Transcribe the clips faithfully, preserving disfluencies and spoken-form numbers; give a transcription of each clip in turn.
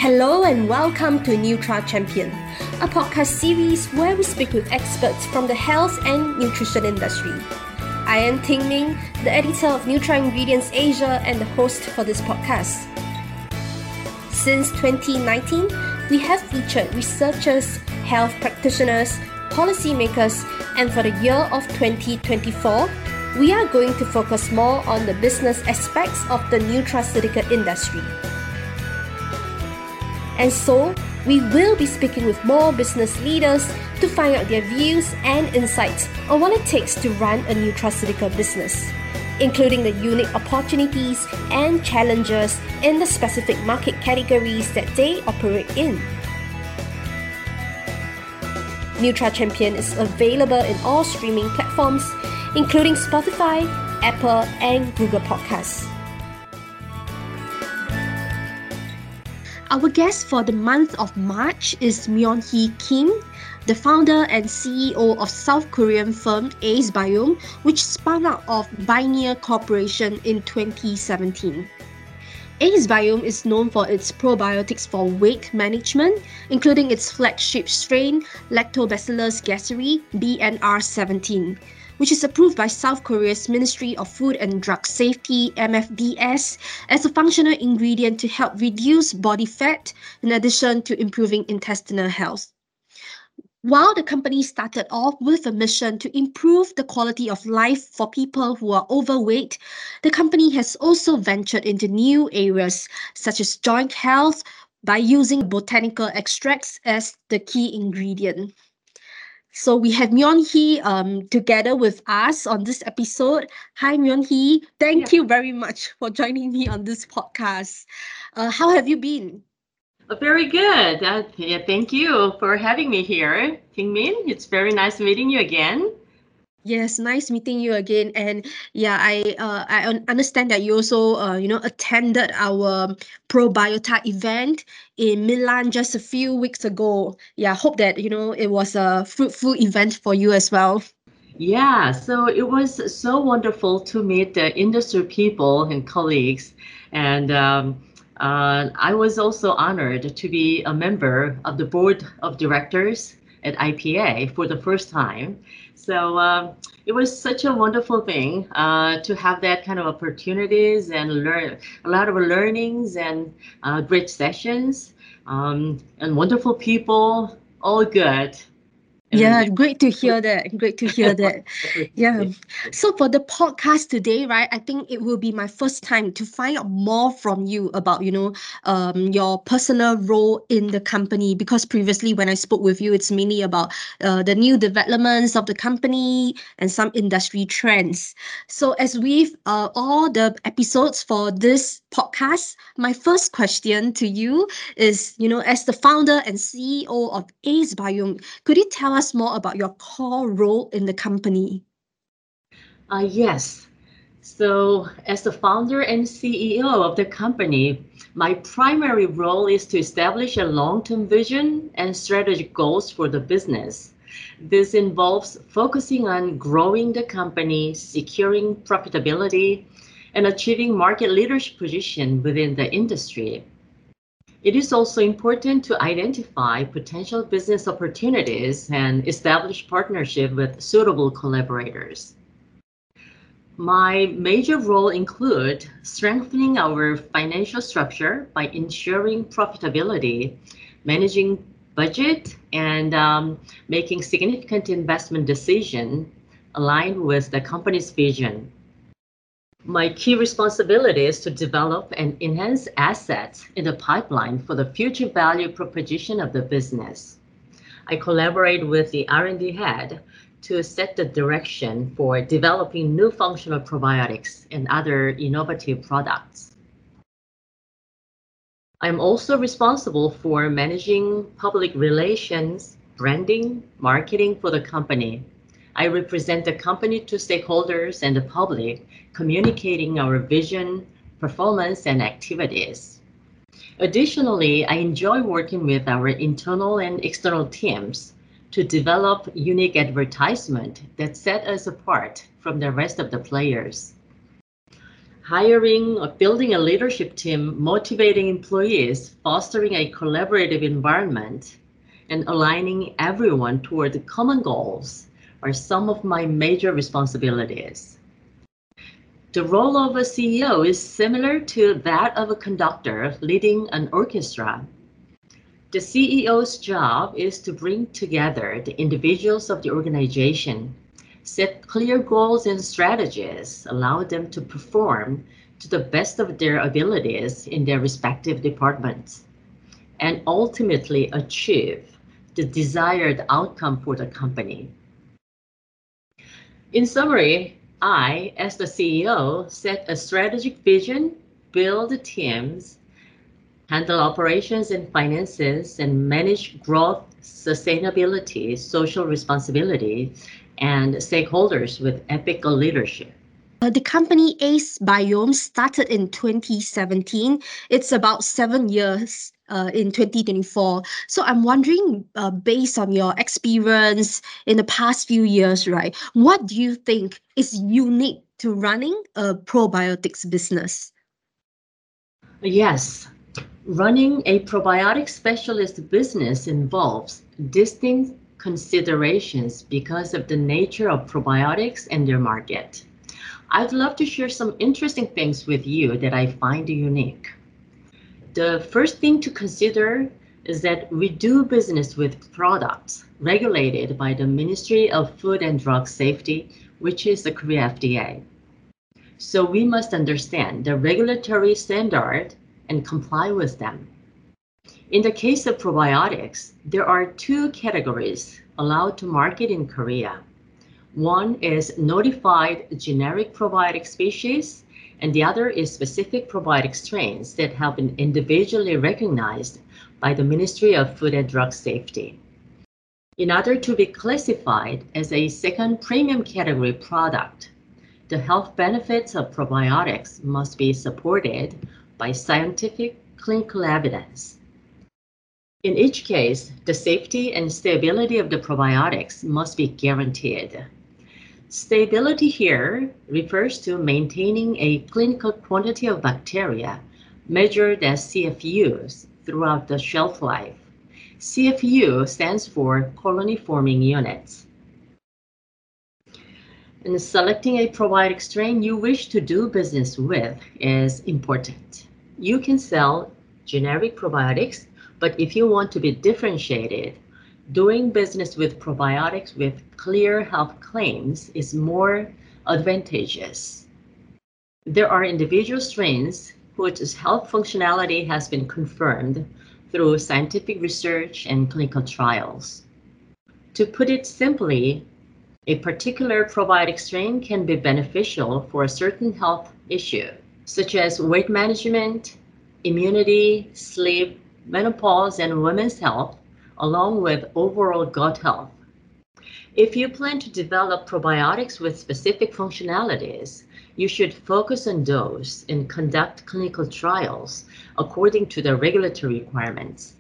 Hello and welcome to Nutra Champion, a podcast series where we speak with experts from the health and nutrition industry. I am Ting Ming, the editor of Nutra Ingredients Asia and the host for this podcast. Since twenty nineteen, we have featured researchers, health practitioners, policymakers, and for the year of twenty twenty-four, we are going to focus more on the business aspects of the nutraceutical industry. And so, we will be speaking with more business leaders to find out their views and insights on what it takes to run a nutraceutical business, including the unique opportunities and challenges in the specific market categories that they operate in. Nutra Champion is available in all streaming platforms, including Spotify, Apple, and Google Podcasts. Our guest for the month of March is Myeon-hee Kim, the founder and C E O of South Korean firm AceBiome, which spun out of Bineer Corporation in twenty seventeen. AceBiome is known for its probiotics for weight management, including its flagship strain Lactobacillus gasseri B N R seventeen, which is approved by South Korea's Ministry of Food and Drug Safety M F D S as a functional ingredient to help reduce body fat, in addition to improving intestinal health. While the company started off with a mission to improve the quality of life for people who are overweight, the company has also ventured into new areas such as joint health by using botanical extracts as the key ingredient. So we have Myeon-hee um, together with us on this episode. Hi Myeon-hee, thank yeah. you very much for joining me on this podcast. Uh, how have you been? Very good. Uh, yeah, thank you for having me here, Ting Min. It's very nice meeting you again. Yes, nice meeting you again. And yeah, I uh, I un- understand that you also uh, you know attended our Probiota event in Milan just a few weeks ago. Yeah, hope that you know it was a fruitful event for you as well. Yeah, so it was so wonderful to meet the industry people and colleagues, and um, uh, I was also honored to be a member of the board of directors at I P A for the first time. So um, it was such a wonderful thing uh, to have that kind of opportunities and learn a lot of learnings and uh, great sessions um, and wonderful people, all good. Yeah, great to hear that. Great to hear that. Yeah. So for the podcast today, right, I think it will be my first time to find out more from you about, you know, um, your personal role in the company, because previously when I spoke with you, it's mainly about uh, the new developments of the company and some industry trends. So as with uh, all the episodes for this podcast, my first question to you is, you know, as the founder and C E O of AceBiome, could you tell us more about your core role in the company? Uh, yes. So, as the founder and C E O of the company, my primary role is to establish a long-term vision and strategic goals for the business. This involves focusing on growing the company, securing profitability, and achieving market leadership position within the industry. It is also important to identify potential business opportunities and establish partnership with suitable collaborators. My major role include strengthening our financial structure by ensuring profitability, managing budget, and um, making significant investment decisions aligned with the company's vision. My key responsibility is to develop and enhance assets in the pipeline for the future value proposition of the business. I collaborate with the R and D head to set the direction for developing new functional probiotics and other innovative products. I'm also responsible for managing public relations, branding, marketing for the company. I represent the company to stakeholders and the public, communicating our vision, performance, and activities. Additionally, I enjoy working with our internal and external teams to develop unique advertisement that set us apart from the rest of the players. hiring or building a leadership team, motivating employees, fostering a collaborative environment, and aligning everyone toward common goals are some of my major responsibilities. The role of a C E O is similar to that of a conductor leading an orchestra. The C E O's job is to bring together the individuals of the organization, set clear goals and strategies, allow them to perform to the best of their abilities in their respective departments, and ultimately achieve the desired outcome for the company. In summary, I, as the C E O, set a strategic vision, build teams, handle operations and finances, and manage growth, sustainability, social responsibility, and stakeholders with ethical leadership. Uh, the company Ace Biome started in twenty seventeen. It's about seven years uh, in twenty twenty-four. So I'm wondering, uh, based on your experience in the past few years, right, what do you think is unique to running a probiotics business? Yes, running a probiotic specialist business involves distinct considerations because of the nature of probiotics and their market. I'd love to share some interesting things with you that I find unique. The first thing to consider is that we do business with products regulated by the Ministry of Food and Drug Safety, which is the Korea F D A. So we must understand the regulatory standard and comply with them. In the case of probiotics, there are two categories allowed to market in Korea. One is notified generic probiotic species, and the other is specific probiotic strains that have been individually recognized by the Ministry of Food and Drug Safety. In order to be classified as a second premium category product, the health benefits of probiotics must be supported by scientific clinical evidence. In each case, the safety and stability of the probiotics must be guaranteed. Stability here refers to maintaining a clinical quantity of bacteria measured as C F Us throughout the shelf life. C F U stands for colony forming units. And selecting a probiotic strain you wish to do business with is important. You can sell generic probiotics, but if you want to be differentiated, doing business with probiotics with clear health claims is more advantageous. There are individual strains whose health functionality has been confirmed through scientific research and clinical trials. To put it simply, a particular probiotic strain can be beneficial for a certain health issue, such as weight management, immunity, sleep, menopause, and women's health, along with overall gut health. If you plan to develop probiotics with specific functionalities, you should focus on those and conduct clinical trials according to the regulatory requirements.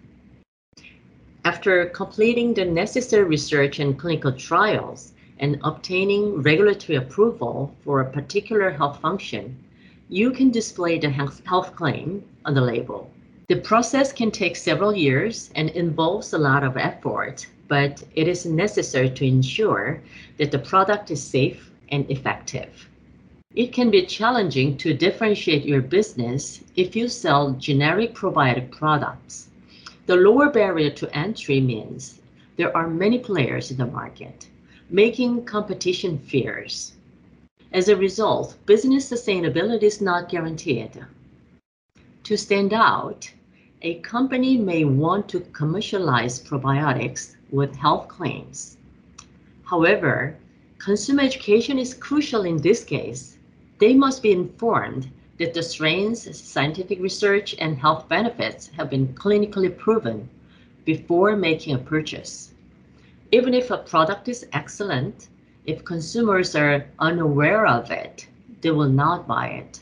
After completing the necessary research and clinical trials and obtaining regulatory approval for a particular health function, you can display the health claim on the label. The process can take several years and involves a lot of effort, but it is necessary to ensure that the product is safe and effective. It can be challenging to differentiate your business if you sell generic probiotic products. The lower barrier to entry means there are many players in the market, making competition fierce. As a result, business sustainability is not guaranteed. To stand out, a company may want to commercialize probiotics with health claims. However, consumer education is crucial in this case. They must be informed that the strains, scientific research, and health benefits have been clinically proven before making a purchase. Even if a product is excellent, if consumers are unaware of it, they will not buy it.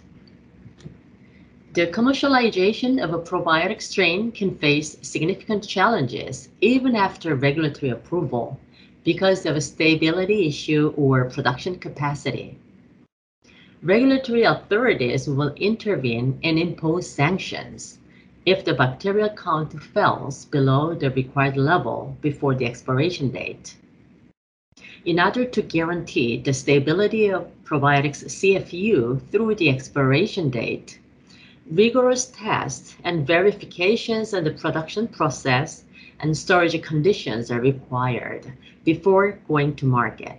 The commercialization of a probiotic strain can face significant challenges even after regulatory approval because of a stability issue or production capacity. Regulatory authorities will intervene and impose sanctions if the bacterial count falls below the required level before the expiration date. In order to guarantee the stability of probiotics C F U through the expiration date, rigorous tests and verifications on the production process and storage conditions are required before going to market.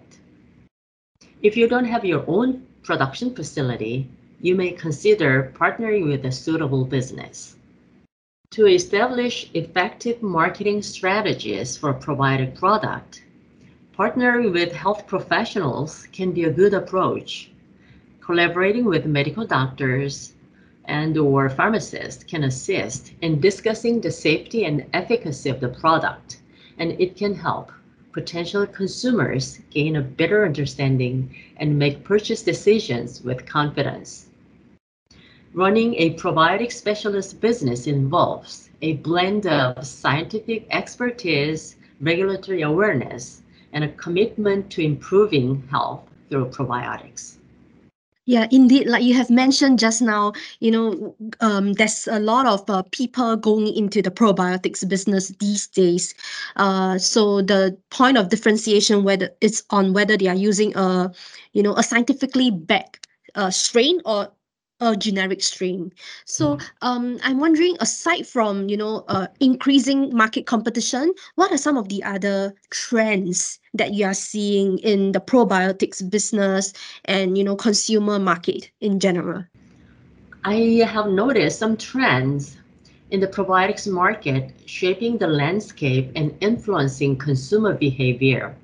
If you don't have your own production facility, you may consider partnering with a suitable business. To establish effective marketing strategies for a probiotic product, partnering with health professionals can be a good approach. Collaborating with medical doctors and or pharmacists can assist in discussing the safety and efficacy of the product, and it can help potential consumers gain a better understanding and make purchase decisions with confidence. Running a probiotic specialist business involves a blend of scientific expertise, regulatory awareness, and a commitment to improving health through probiotics. Yeah, indeed. Like you have mentioned just now, you know, um, there's a lot of uh, people going into the probiotics business these days. Uh, so the point of differentiation whether it's on whether they are using a, you know, a scientifically backed uh, strain or a generic strain. So um, I'm wondering, aside from you know uh, increasing market competition, what are some of the other trends that you are seeing in the probiotics business and you know consumer market in general? I have noticed some trends in the probiotics market shaping the landscape and influencing consumer behavior.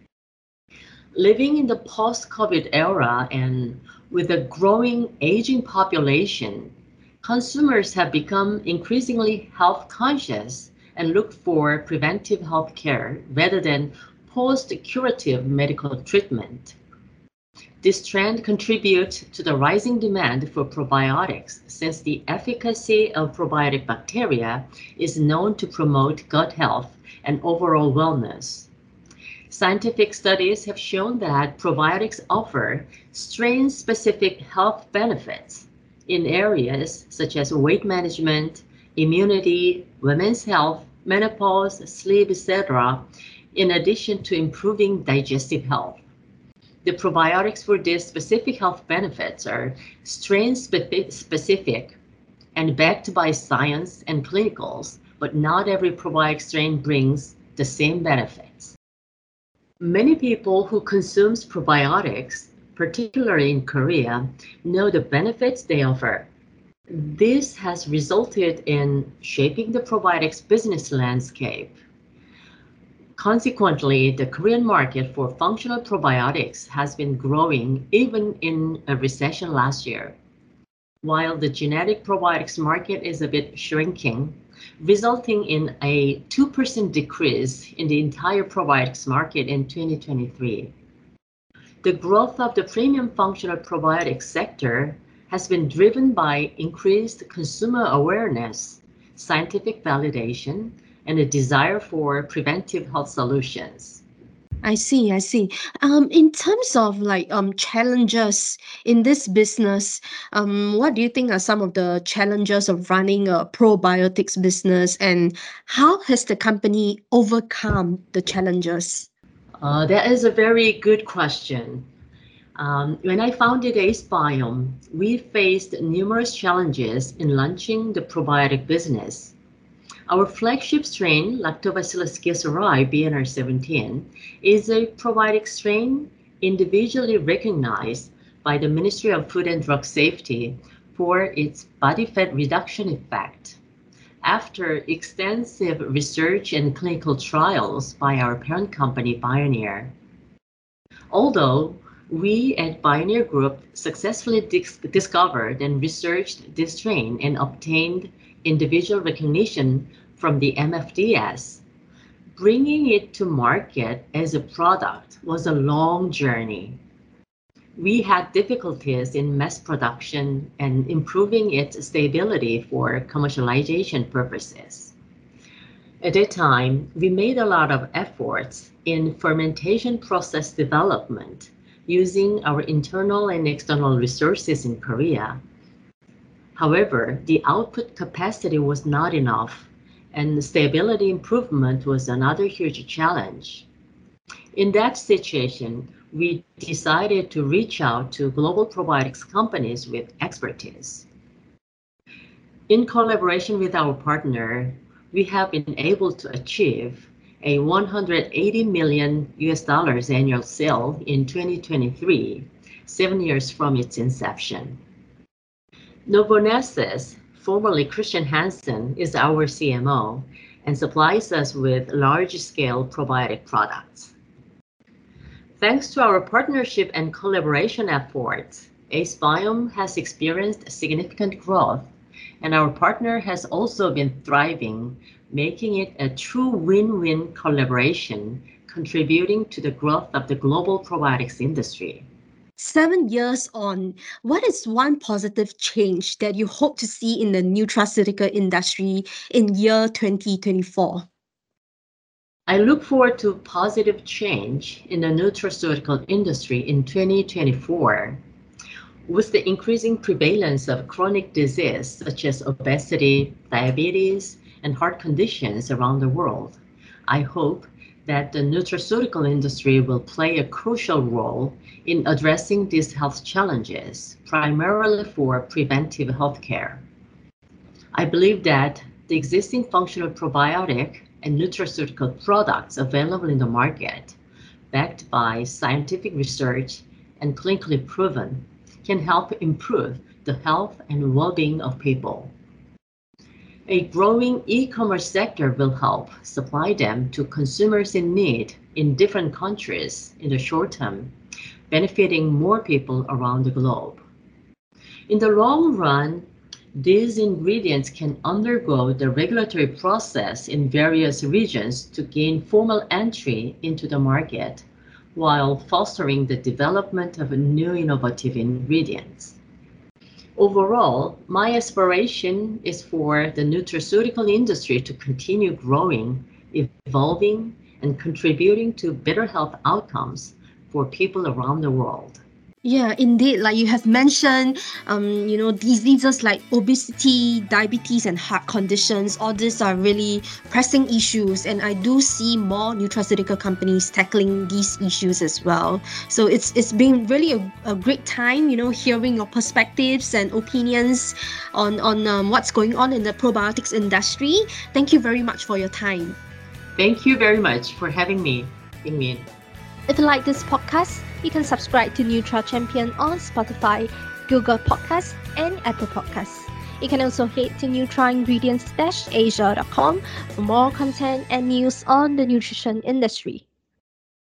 Living in the post-COVID era and with a growing aging population, consumers have become increasingly health conscious and look for preventive health care rather than post-curative medical treatment. This trend contributes to the rising demand for probiotics since the efficacy of probiotic bacteria is known to promote gut health and overall wellness. Scientific studies have shown that probiotics offer strain-specific health benefits in areas such as weight management, immunity, women's health, menopause, sleep, et cetera, in addition to improving digestive health. The probiotics for these specific health benefits are strain-specific and backed by science and clinicals, but not every probiotic strain brings the same benefits. Many people who consume probiotics, particularly in Korea, know the benefits they offer. This has resulted in shaping the probiotics business landscape. Consequently, the Korean market for functional probiotics has been growing even in a recession last year, while the genetic probiotics market is a bit shrinking, resulting in a two percent decrease in the entire probiotics market in twenty twenty-three. The growth of the premium functional probiotics sector has been driven by increased consumer awareness, scientific validation, and a desire for preventive health solutions. I see, I see. Um, in terms of like um challenges in this business, um, what do you think are some of the challenges of running a probiotics business, and how has the company overcome the challenges? Uh, that is a very good question. Um, when I founded AceBiome, we faced numerous challenges in launching the probiotic business. Our flagship strain, Lactobacillus gasseri B N R seventeen, is a probiotic strain individually recognized by the Ministry of Food and Drug Safety for its body fat reduction effect. After extensive research and clinical trials by our parent company, Bioneer. Although we at Bioneer Group successfully dis- discovered and researched this strain and obtained individual recognition from the M F D S, bringing it to market as a product was a long journey. We had difficulties in mass production and improving its stability for commercialization purposes. At that time, we made a lot of efforts in fermentation process development using our internal and external resources in Korea. However, the output capacity was not enough, and stability improvement was another huge challenge. In that situation, we decided to reach out to global probiotics companies with expertise. In collaboration with our partner, we have been able to achieve a one hundred eighty million U S dollars annual sale in twenty twenty-three, seven years from its inception. Novonesis, formerly Christian Hansen, is our C M O and supplies us with large-scale probiotic products. Thanks to our partnership and collaboration efforts, AceBiome has experienced significant growth, and our partner has also been thriving, making it a true win-win collaboration, contributing to the growth of the global probiotics industry. Seven years on, what is one positive change that you hope to see in the nutraceutical industry in year twenty twenty-four? I look forward to positive change in the nutraceutical industry in twenty twenty-four. With the increasing prevalence of chronic disease such as obesity, diabetes, and heart conditions around the world, I hope that the nutraceutical industry will play a crucial role in addressing these health challenges, primarily for preventive healthcare. I believe that the existing functional probiotic and nutraceutical products available in the market, backed by scientific research and clinically proven, can help improve the health and well-being of people. A growing e-commerce sector will help supply them to consumers in need in different countries in the short term, benefiting more people around the globe. In the long run, these ingredients can undergo the regulatory process in various regions to gain formal entry into the market, while fostering the development of new innovative ingredients. Overall, my aspiration is for the nutraceutical industry to continue growing, evolving, and contributing to better health outcomes for people around the world. Yeah, indeed. Like you have mentioned, um, you know, diseases like obesity, diabetes, and heart conditions, all these are really pressing issues. And I do see more nutraceutical companies tackling these issues as well. So it's it's been really a, a great time, you know, hearing your perspectives and opinions on, on um, what's going on in the probiotics industry. Thank you very much for your time. Thank you very much for having me, Bingmin. If you like this podcast, you can subscribe to Nutra Champion on Spotify, Google Podcasts, and Apple Podcasts. You can also head to nutra ingredients dash asia dot com for more content and news on the nutrition industry.